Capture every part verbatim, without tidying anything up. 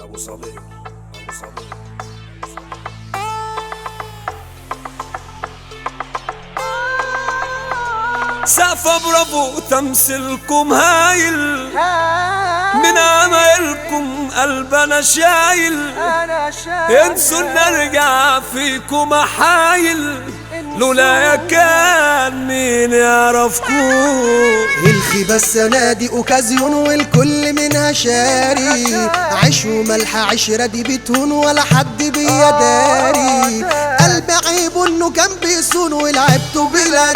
ابو صبير ابو صبير سقفة برافو تمثيلكم هايل، من عمايلكم قلب انا شايل، انسوا ان ارجع فيكم احايل، لولا يا كان مين يعرفكم. الخيبة السنة دي اوكازيون والكل منها شاري، عيش وملح عشرة دي بتهون ولا حد بيداري، قلب عيبه انه كان بيصون ولعبته بلا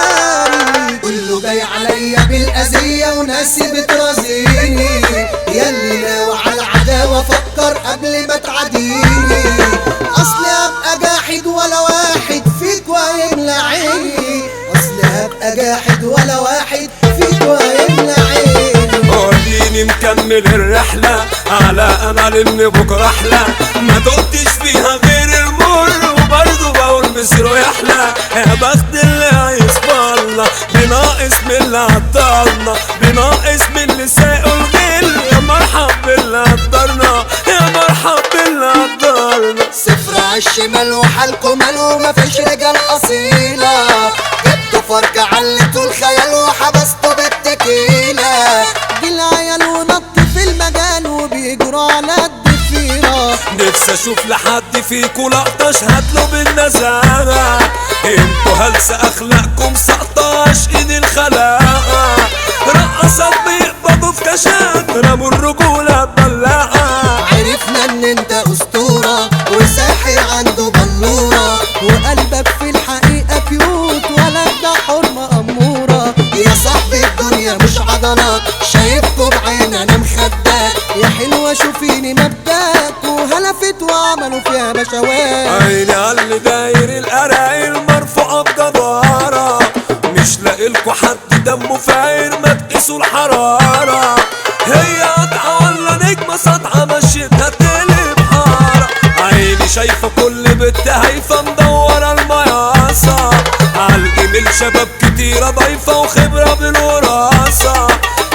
تاري، كله جاي عليا بالاذية وناسي بترازيني، ياللي ناوي على العداوة فكر قبل ما تعاديني، اصلي ابقى جاحد ولا واحد فيك ويملى عيني، اصلي هبقى جاحد ولا واحد فيك ويملى عيني. وديني مكمل الرحلة على امل ان بكرة احلى، ما دقتش فيها غير المر وبرضه بقول مصيره يحلى، يا بخت اللي هيصبرنا بناقص من اللي عطلنا، بناقص من اللي ساقوا الغل، يا مرحب باللي قدرنا، يا مرحب باللي قدرنا. صفر عالشمال وحالكم مال ومفيش رجال اصيلة، جبتوا فرق علتوا الخيال وحبستوا بالتكيلة، جيل عيال ونط في المجال وبيجروا على الضفيرة، نفسي اشوف لحد فيكوا لقطة اشهد له بالنزاهة، انتوا هلسة اخلاقكم سقطة عاشقين الخلاقة، رقصات بيقبضوا في كاشات رموا الرجولة ببلاقة، عرفنا ان انت اسطورة وساحر عنده بلورة، وقلبك في الحقيقة كيوت ولا ده حرمة امورة، يا صاحبي الدنيا مش عضلات شايفكوا بعين انا مخدات، يا حلوة شوفيني مبداك وهلفت وعملوا فيها بشوات، عيني عاللي داير القرايل مرفوعة بجدارة، مش لاقيلكوا حد دمه فاير ما تقيسوا الحرارة، هي قطعة ولا نجمة سطعة مشيتها تقلب حارة، عيني شايفة كل بنت هايفة مدورة المياصة، عالجميل شباب كتيرة ضايفة وخبرة بالوراثة،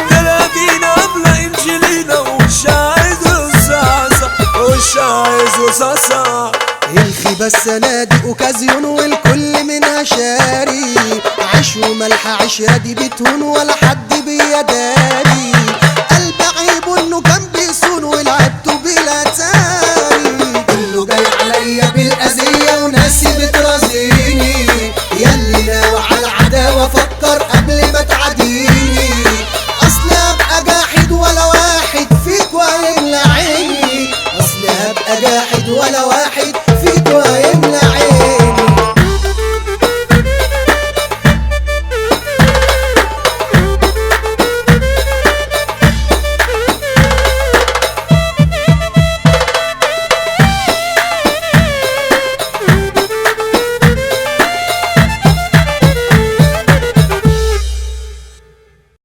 تلاقينا قبل انجلينا ومش عايز رصاصة ومش عايز رصاصة. الخيبة السنة دي اوكازيون والكل منها شاري، عيش وملح عشرة دي بتهون ولا حد بيداري، قلب عيبه انه كان بيصون ولعبته بلا تاري، كله جاي عليا بالاذية وناسي بترازيني، ياللي ناوي على العداوة فكر قبل ما تعاديني، اصلي هبقى جاحد ولا واحد فيك ويملى عيني، اصلي هبقى جاحد ولا واحد فيك ويملى